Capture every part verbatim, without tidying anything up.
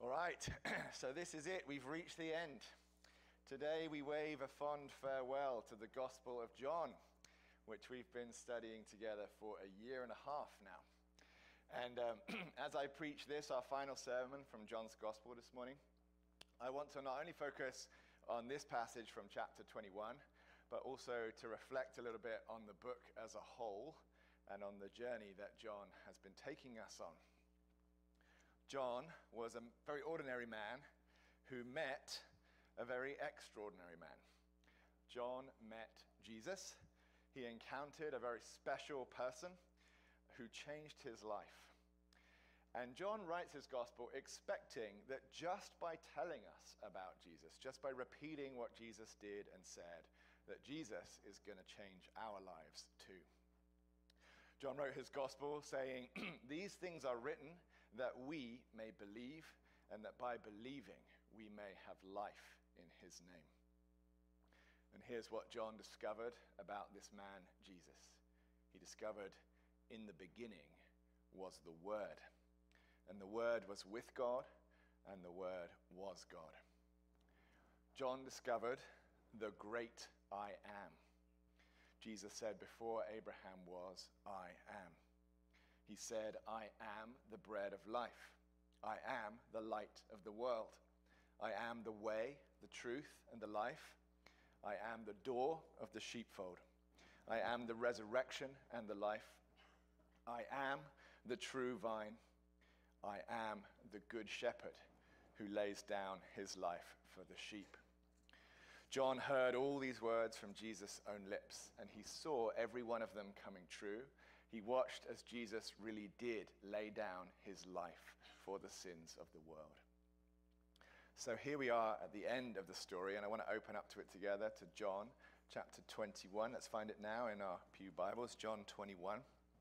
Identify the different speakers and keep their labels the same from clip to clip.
Speaker 1: All right, so this is it. We've reached the end. Today we wave a fond farewell to the Gospel of John, which we've been studying together for a year and a half now. And um, as I preach this, our final sermon from John's Gospel this morning, I want to not only focus on this passage from chapter twenty-one, but also to reflect a little bit on the book as a whole and on the journey that John has been taking us on. John was a very ordinary man who met a very extraordinary man. John met Jesus. He encountered a very special person who changed his life. And John writes his gospel expecting that just by telling us about Jesus, just by repeating what Jesus did and said, that Jesus is going to change our lives too. John wrote his gospel saying, "These things are written that we may believe, and that by believing we may have life in his name." And here's what John discovered about this man, Jesus. He discovered in the beginning was the Word. And the Word was with God, and the Word was God. John discovered the great I am. Jesus said, before Abraham was, I am. He said, I am the bread of life. I am the light of the world. I am the way, the truth, and the life. I am the door of the sheepfold. I am the resurrection and the life. I am the true vine. I am the good shepherd who lays down his life for the sheep. John heard all these words from Jesus' own lips, and he saw every one of them coming true. He watched as Jesus really did lay down his life for the sins of the world. So here we are at the end of the story, and I want to open up to it together to John chapter twenty-one. Let's find it now in our Pew Bibles, John twenty-one.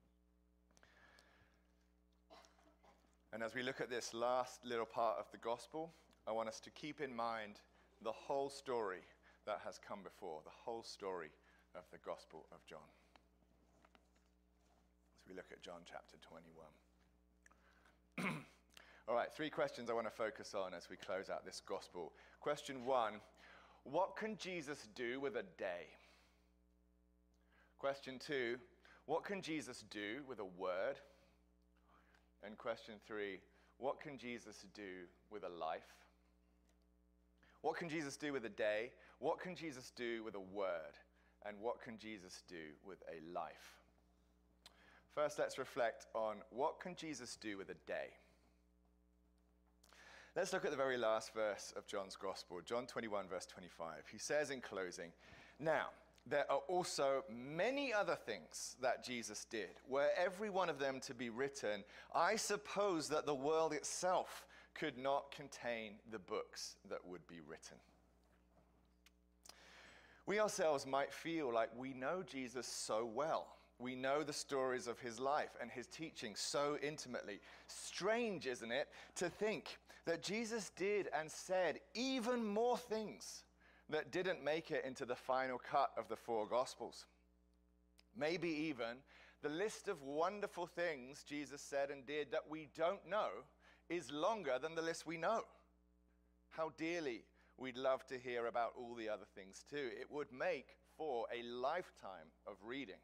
Speaker 1: And as we look at this last little part of the gospel, I want us to keep in mind the whole story that has come before, the whole story of the Gospel of John. As we look at John chapter twenty-one. All right, three questions I want to focus on as we close out this gospel. Question one, what can Jesus do with a day? Question two, what can Jesus do with a word? And question three, what can Jesus do with a life? What can Jesus do with a day? What can Jesus do with a word? And what can Jesus do with a life? First, let's reflect on what can Jesus do with a day? Let's look at the very last verse of John's Gospel, John twenty-one, verse twenty-five. He says in closing, "Now, there are also many other things that Jesus did. Were every one of them to be written, I suppose that the world itself could not contain the books that would be written." We ourselves might feel like we know Jesus so well. We know the stories of his life and his teaching so intimately. Strange, isn't it, to think that Jesus did and said even more things that didn't make it into the final cut of the four Gospels. Maybe even the list of wonderful things Jesus said and did that we don't know is longer than the list we know. How dearly we'd love to hear about all the other things too. It would make for a lifetime of reading.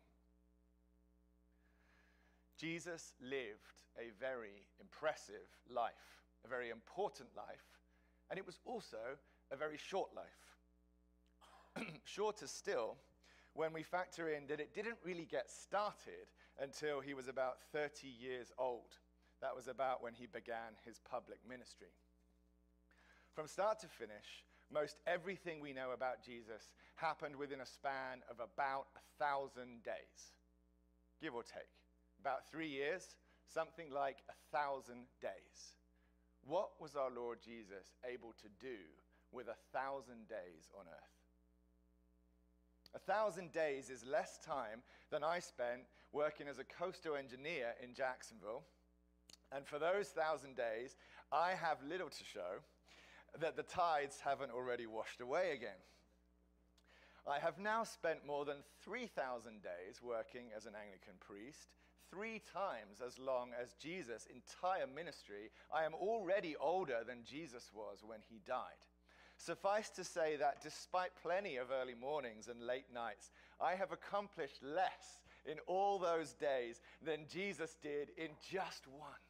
Speaker 1: Jesus lived a very impressive life, a very important life, and it was also a very short life. Shorter still, when we factor in that it didn't really get started until he was about thirty years old. That was about when he began his public ministry. From start to finish, most everything we know about Jesus happened within a span of about a thousand days, give or take. About three years, something like a thousand days. What was our Lord Jesus able to do with a thousand days on earth? A thousand days is less time than I spent working as a coastal engineer in Jacksonville. And for those thousand days, I have little to show that the tides haven't already washed away again. I have now spent more than three thousand days working as an Anglican priest, three times as long as Jesus' entire ministry. I am already older than Jesus was when he died. Suffice to say that despite plenty of early mornings and late nights, I have accomplished less in all those days than Jesus did in just one.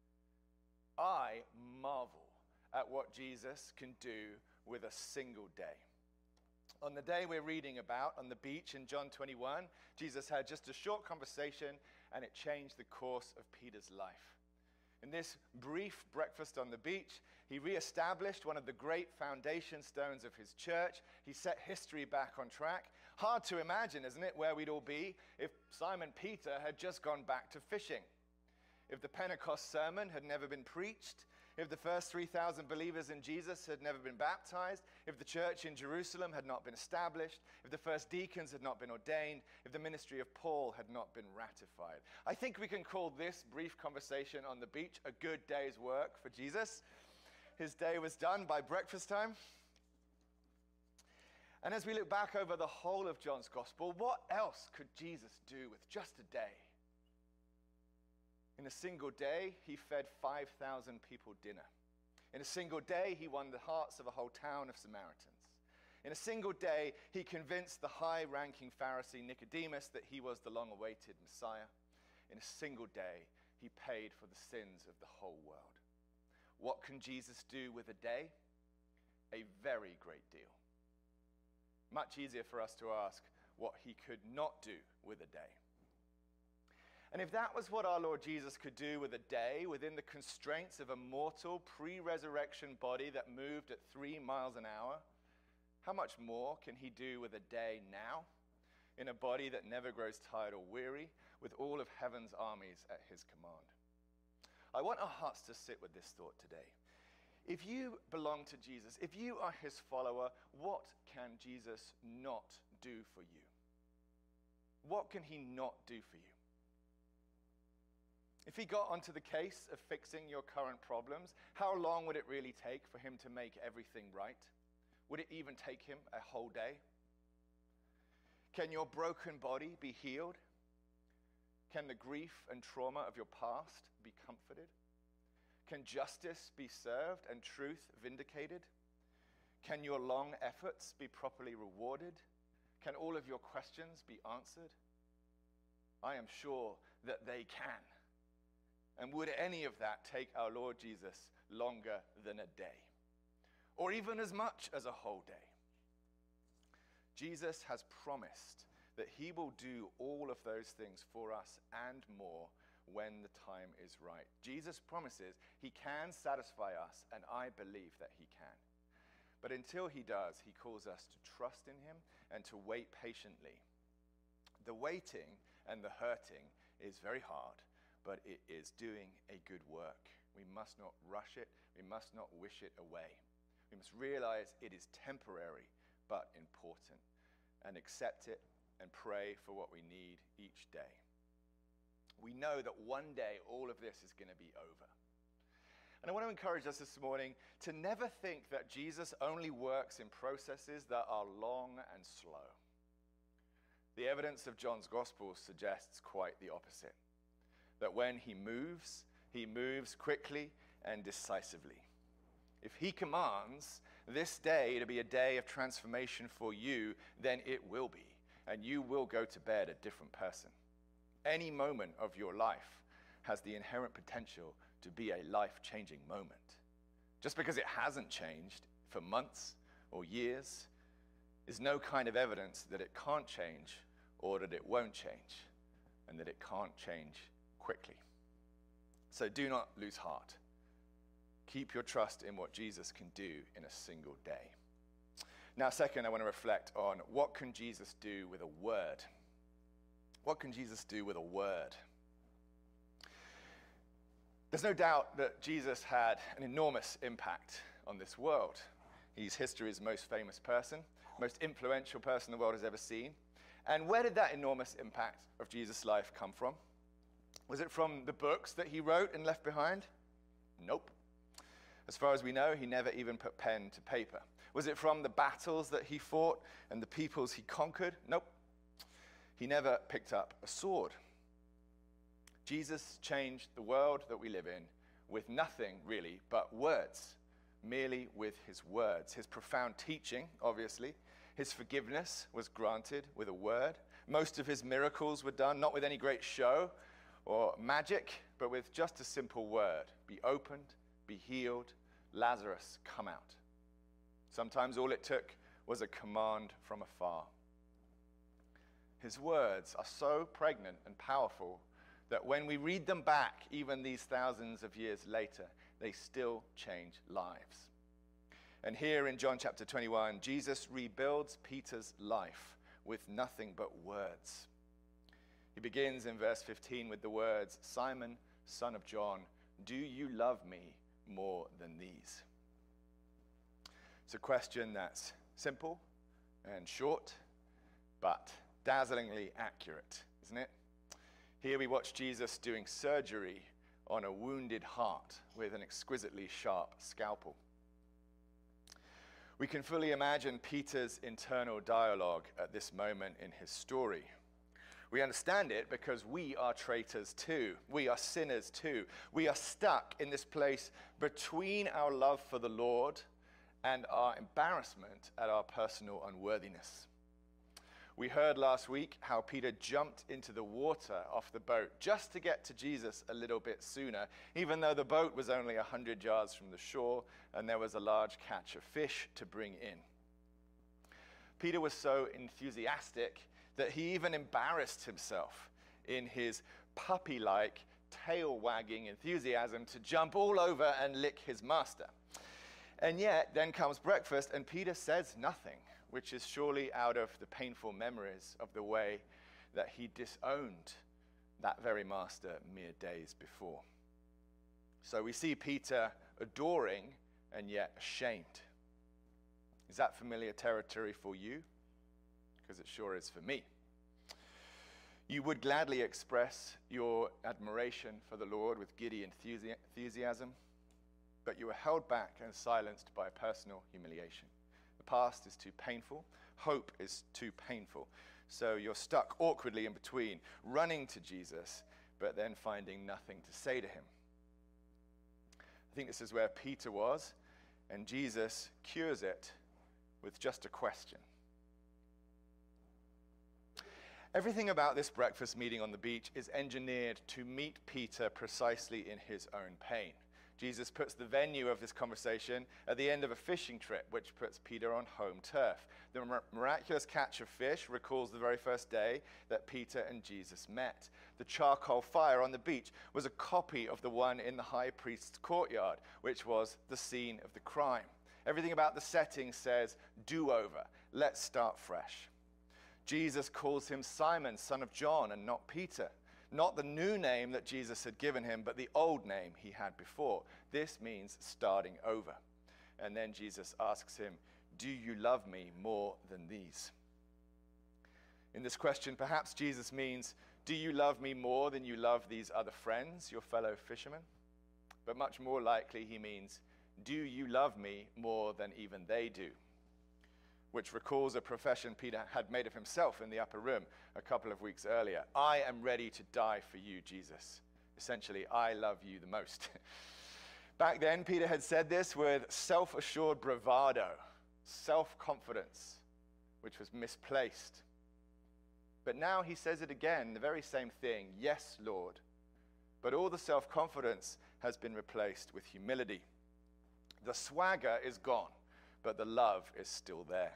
Speaker 1: I marvel at what Jesus can do with a single day. On the day we're reading about, on the beach in John twenty-one, Jesus had just a short conversation, and it changed the course of Peter's life. In this brief breakfast on the beach, he reestablished one of the great foundation stones of his church. He set history back on track. Hard to imagine, isn't it, where we'd all be if Simon Peter had just gone back to fishing, if the Pentecost sermon had never been preached, if the first three thousand believers in Jesus had never been baptized, if the church in Jerusalem had not been established, if the first deacons had not been ordained, if the ministry of Paul had not been ratified. I think we can call this brief conversation on the beach a good day's work for Jesus. His day was done by breakfast time. And as we look back over the whole of John's gospel, what else could Jesus do with just a day? In a single day, he fed five thousand people dinner. In a single day, he won the hearts of a whole town of Samaritans. In a single day, he convinced the high-ranking Pharisee Nicodemus that he was the long-awaited Messiah. In a single day, he paid for the sins of the whole world. What can Jesus do with a day? A very great deal. Much easier for us to ask what he could not do with a day. And if that was what our Lord Jesus could do with a day within the constraints of a mortal pre-resurrection body that moved at three miles an hour, how much more can he do with a day now in a body that never grows tired or weary, with all of heaven's armies at his command? I want our hearts to sit with this thought today. If you belong to Jesus, if you are his follower, what can Jesus not do for you? What can he not do for you? If he got onto the case of fixing your current problems, how long would it really take for him to make everything right? Would it even take him a whole day? Can your broken body be healed? Can the grief and trauma of your past be comforted? Can justice be served and truth vindicated? Can your long efforts be properly rewarded? Can all of your questions be answered? I am sure that they can. And would any of that take our Lord Jesus longer than a day? Or even as much as a whole day? Jesus has promised that he will do all of those things for us and more when the time is right. Jesus promises he can satisfy us, and I believe that he can. But until he does, he calls us to trust in him and to wait patiently. The waiting and the hurting is very hard, but it is doing a good work. We must not rush it. We must not wish it away. We must realize it is temporary, but important, and accept it and pray for what we need each day. We know that one day all of this is going to be over. And I want to encourage us this morning to never think that Jesus only works in processes that are long and slow. The evidence of John's gospel suggests quite the opposite. That when he moves, he moves quickly and decisively. If he commands this day to be a day of transformation for you, then it will be, and you will go to bed a different person. Any moment of your life has the inherent potential to be a life-changing moment. Just because it hasn't changed for months or years is no kind of evidence that it can't change or that it won't change and that it can't change quickly. So do not lose heart. Keep your trust in what Jesus can do in a single day. Now, second, I want to reflect on what can Jesus do with a word? What can Jesus do with a word? There's no doubt that Jesus had an enormous impact on this world. He's history's most famous person, most influential person the world has ever seen. And where did that enormous impact of Jesus' life come from? Was it from the books that he wrote and left behind? Nope. As far as we know, he never even put pen to paper. Was it from the battles that he fought and the peoples he conquered? Nope. He never picked up a sword. Jesus changed the world that we live in with nothing really but words, merely with his words. His profound teaching, obviously. His forgiveness was granted with a word. Most of his miracles were done not with any great show or magic, but with just a simple word. Be opened, be healed, Lazarus, come out. Sometimes all it took was a command from afar. His words are so pregnant and powerful that when we read them back, even these thousands of years later, they still change lives. And here in John chapter twenty-one, Jesus rebuilds Peter's life with nothing but words. He begins in verse fifteen with the words, Simon, son of John, do you love me more than these? It's a question that's simple and short, but dazzlingly accurate, isn't it? Here we watch Jesus doing surgery on a wounded heart with an exquisitely sharp scalpel. We can fully imagine Peter's internal dialogue at this moment in his story. We understand it because we are traitors too. We are sinners too. We are stuck in this place between our love for the Lord and our embarrassment at our personal unworthiness. We heard last week how Peter jumped into the water off the boat just to get to Jesus a little bit sooner, even though the boat was only a hundred yards from the shore and there was a large catch of fish to bring in. Peter was so enthusiastic that he even embarrassed himself in his puppy-like, tail-wagging enthusiasm to jump all over and lick his master. And yet, then comes breakfast, and Peter says nothing, which is surely out of the painful memories of the way that he disowned that very master mere days before. So we see Peter adoring and yet ashamed. Is that familiar territory for you? Because it sure is for me. You would gladly express your admiration for the Lord with giddy enthusiasm, but you were held back and silenced by personal humiliation. The past is too painful. Hope is too painful. So you're stuck awkwardly in between, running to Jesus, but then finding nothing to say to him. I think this is where Peter was, and Jesus cures it with just a question. Everything about this breakfast meeting on the beach is engineered to meet Peter precisely in his own pain. Jesus puts the venue of this conversation at the end of a fishing trip, which puts Peter on home turf. The mir- miraculous catch of fish recalls the very first day that Peter and Jesus met. The charcoal fire on the beach was a copy of the one in the high priest's courtyard, which was the scene of the crime. Everything about the setting says, do over, let's start fresh. Jesus calls him Simon, son of John, and not Peter. Not the new name that Jesus had given him, but the old name he had before. This means starting over. And then Jesus asks him, do you love me more than these? In this question, perhaps Jesus means, do you love me more than you love these other friends, your fellow fishermen? But much more likely he means, do you love me more than even they do? Which recalls a profession Peter had made of himself in the upper room a couple of weeks earlier. I am ready to die for you, Jesus. Essentially, I love you the most. Back then, Peter had said this with self-assured bravado, self-confidence, which was misplaced. But now he says it again, the very same thing, yes, Lord. But all the self-confidence has been replaced with humility. The swagger is gone, but the love is still there.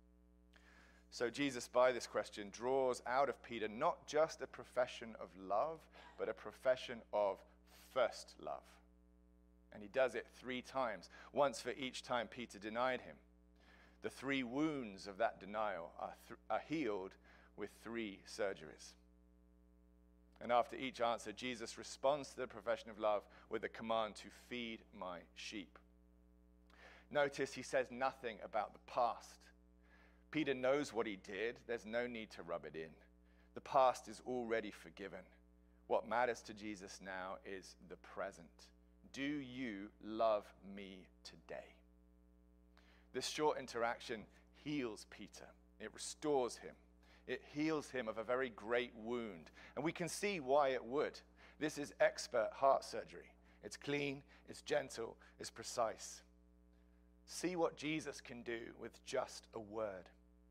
Speaker 1: So Jesus, by this question, draws out of Peter not just a profession of love, but a profession of first love. And he does it three times, once for each time Peter denied him. The three wounds of that denial are, th- are healed with three surgeries. And after each answer, Jesus responds to the profession of love with a command to feed my sheep. Notice he says nothing about the past. Peter knows what he did. There's no need to rub it in. The past is already forgiven. What matters to Jesus now is the present. Do you love me today? This short interaction heals Peter. It restores him. It heals him of a very great wound. And we can see why it would. This is expert heart surgery. It's clean, it's gentle, it's precise. See what Jesus can do with just a word.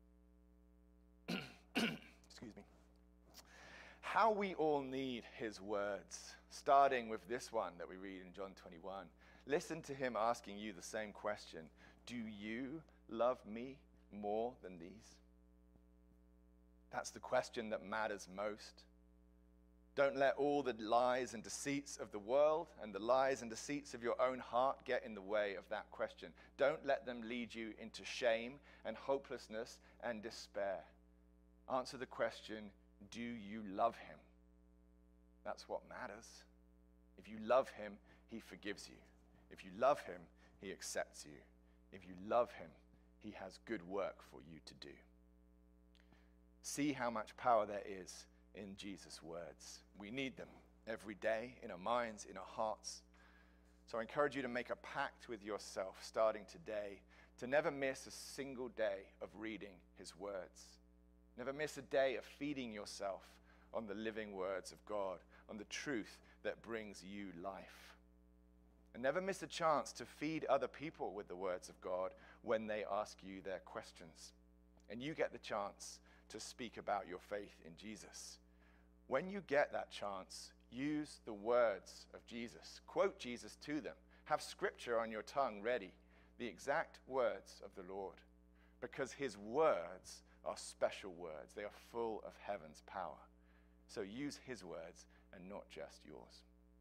Speaker 1: Excuse me. How we all need his words, starting with this one that we read in John twenty-one. Listen to him asking you the same question. Do you love me more than these? That's the question that matters most. Don't let all the lies and deceits of the world and the lies and deceits of your own heart get in the way of that question. Don't let them lead you into shame and hopelessness and despair. Answer the question, do you love him? That's what matters. If you love him, he forgives you. If you love him, he accepts you. If you love him, he has good work for you to do. See how much power there is in Jesus' words. We need them every day in our minds, in our hearts. So I encourage you to make a pact with yourself starting today to never miss a single day of reading his words. Never miss a day of feeding yourself on the living words of God, on the truth that brings you life. And never miss a chance to feed other people with the words of God when they ask you their questions. And you get the chance to speak about your faith in Jesus. When you get that chance, use the words of Jesus. Quote Jesus to them. Have scripture on your tongue ready, the exact words of the Lord, because his words are special words. They are full of heaven's power. So use his words and not just yours.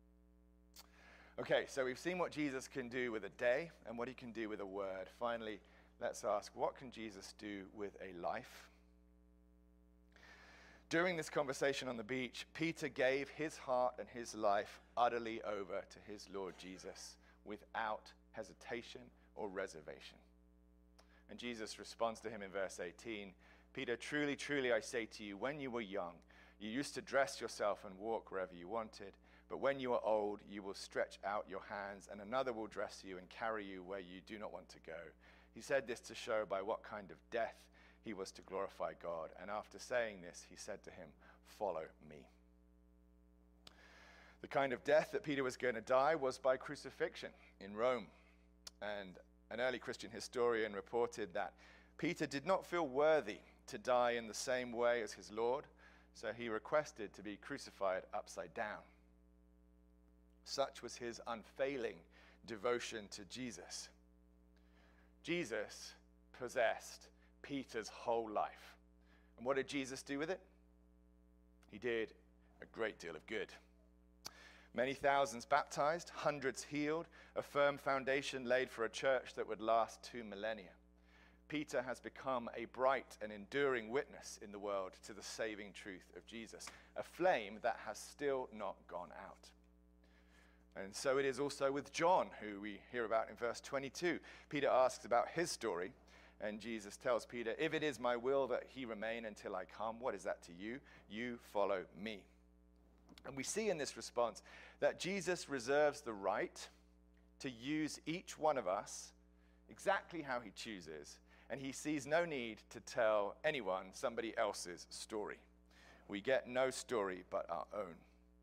Speaker 1: Okay, so we've seen what Jesus can do with a day and what he can do with a word. Finally, let's ask, what can Jesus do with a life? During this conversation on the beach, Peter gave his heart and his life utterly over to his Lord Jesus without hesitation or reservation. And Jesus responds to him in verse eighteen, Peter, truly, truly, I say to you, when you were young, you used to dress yourself and walk wherever you wanted. But when you are old, you will stretch out your hands, and another will dress you and carry you where you do not want to go. He said this to show by what kind of death he was to glorify God. And after saying this, he said to him, follow me. The kind of death that Peter was going to die was by crucifixion in Rome. And an early Christian historian reported that Peter did not feel worthy to die in the same way as his Lord, so he requested to be crucified upside down. Such was his unfailing devotion to Jesus. Jesus possessed Peter's whole life. And what did Jesus do with it? He did a great deal of good. Many thousands baptized, hundreds healed, a firm foundation laid for a church that would last two millennia. Peter has become a bright and enduring witness in the world to the saving truth of Jesus, a flame that has still not gone out. And so it is also with John, who we hear about in verse twenty-two. Peter asks about his story, and Jesus tells Peter, if it is my will that he remain until I come, what is that to you? You follow me. And we see in this response that Jesus reserves the right to use each one of us exactly how he chooses, and he sees no need to tell anyone somebody else's story. We get no story but our own.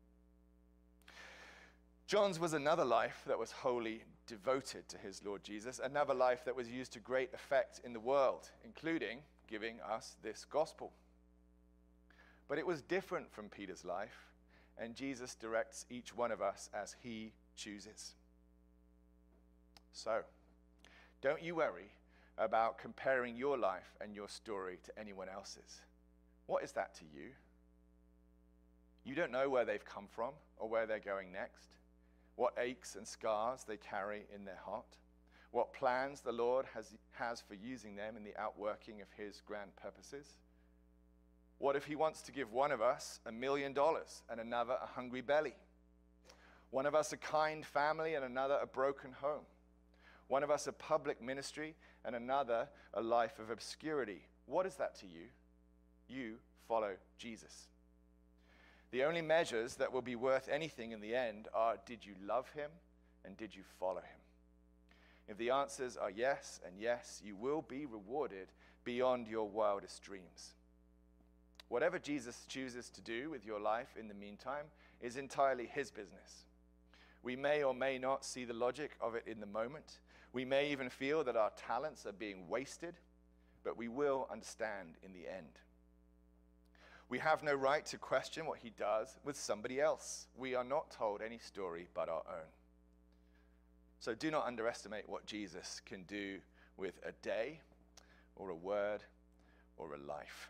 Speaker 1: John's was another life that was wholly devoted to his Lord Jesus, another life that was used to great effect in the world, including giving us this gospel. But it was different from Peter's life, and Jesus directs each one of us as he chooses. So, don't you worry about comparing your life and your story to anyone else's. What is that to you? You don't know where they've come from or where they're going next, what aches and scars they carry in their heart, what plans the Lord has, has for using them in the outworking of his grand purposes. What if he wants to give one of us a million dollars and another a hungry belly? One of us a kind family and another a broken home? One of us a public ministry and another a life of obscurity? What is that to you? You follow Jesus. The only measures that will be worth anything in the end are, did you love him and did you follow him? If the answers are yes and yes, you will be rewarded beyond your wildest dreams. Whatever Jesus chooses to do with your life in the meantime, is entirely his business. We may or may not see the logic of it in the moment. We may even feel that our talents are being wasted, but we will understand in the end. We have no right to question what he does with somebody else. We are not told any story but our own. So do not underestimate what Jesus can do with a day or a word or a life.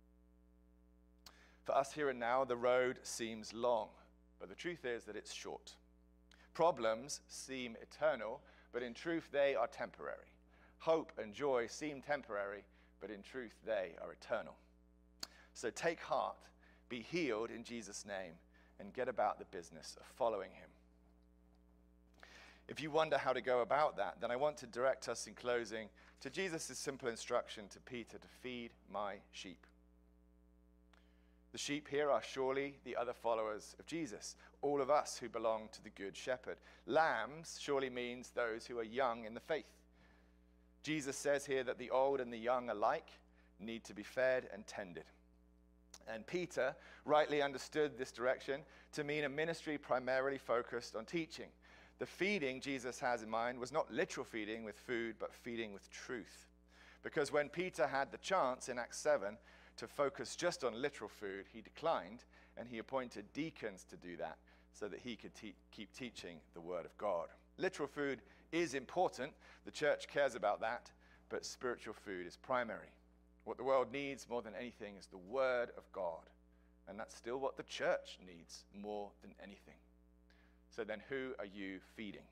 Speaker 1: For us here and now, the road seems long, but the truth is that it's short. Problems seem eternal, but in truth they are temporary. Hope and joy seem temporary, but in truth they are eternal. So take heart, be healed in Jesus' name, and get about the business of following him. If you wonder how to go about that, then I want to direct us in closing to Jesus' simple instruction to Peter to feed my sheep. The sheep here are surely the other followers of Jesus, all of us who belong to the Good Shepherd. Lambs surely means those who are young in the faith. Jesus says here that the old and the young alike need to be fed and tended. And Peter rightly understood this direction to mean a ministry primarily focused on teaching. The feeding Jesus has in mind was not literal feeding with food, but feeding with truth. Because when Peter had the chance in Acts seven to focus just on literal food, he declined, and he appointed deacons to do that so that he could te- keep teaching the word of God. Literal food is important. The church cares about that, but spiritual food is primary. What the world needs more than anything is the word of God, and that's still what the church needs more than anything. So then who are you feeding?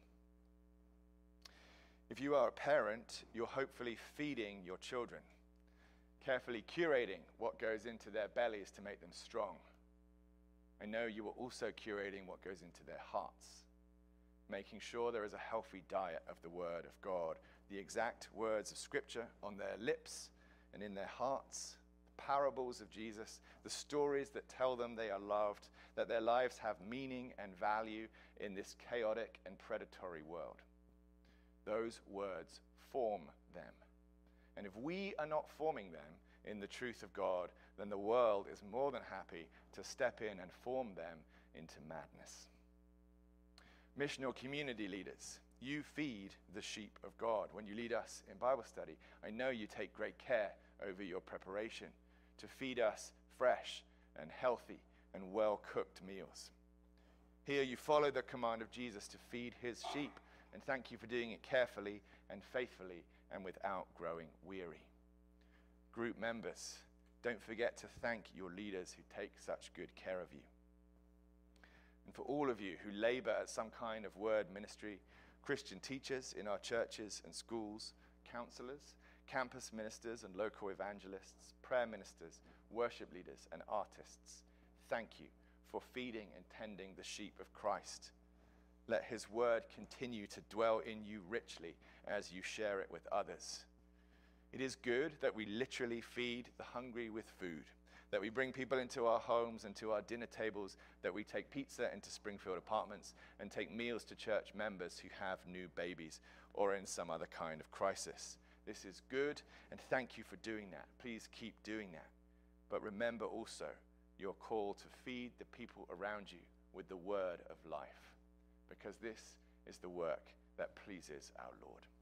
Speaker 1: If you are a parent, you're hopefully feeding your children, carefully curating what goes into their bellies to make them strong. I know you are also curating what goes into their hearts, making sure there is a healthy diet of the word of God, the exact words of Scripture on their lips and in their hearts, the parables of Jesus, the stories that tell them they are loved, that their lives have meaning and value in this chaotic and predatory world. Those words form them. And if we are not forming them in the truth of God, then the world is more than happy to step in and form them into madness. Missional community leaders, you feed the sheep of God. When you lead us in Bible study, I know you take great care over your preparation to feed us fresh and healthy and well-cooked meals. Here you follow the command of Jesus to feed his sheep, and thank you for doing it carefully and faithfully and without growing weary. Group members, don't forget to thank your leaders who take such good care of you. And for all of you who labor at some kind of word ministry, Christian teachers in our churches and schools, counselors, campus ministers and local evangelists, prayer ministers, worship leaders and artists, thank you for feeding and tending the sheep of Christ. Let his word continue to dwell in you richly as you share it with others. It is good that we literally feed the hungry with food, that we bring people into our homes and to our dinner tables, that we take pizza into Springfield Apartments and take meals to church members who have new babies or in some other kind of crisis. This is good, and thank you for doing that. Please keep doing that. But remember also your call to feed the people around you with the word of life, because this is the work that pleases our Lord.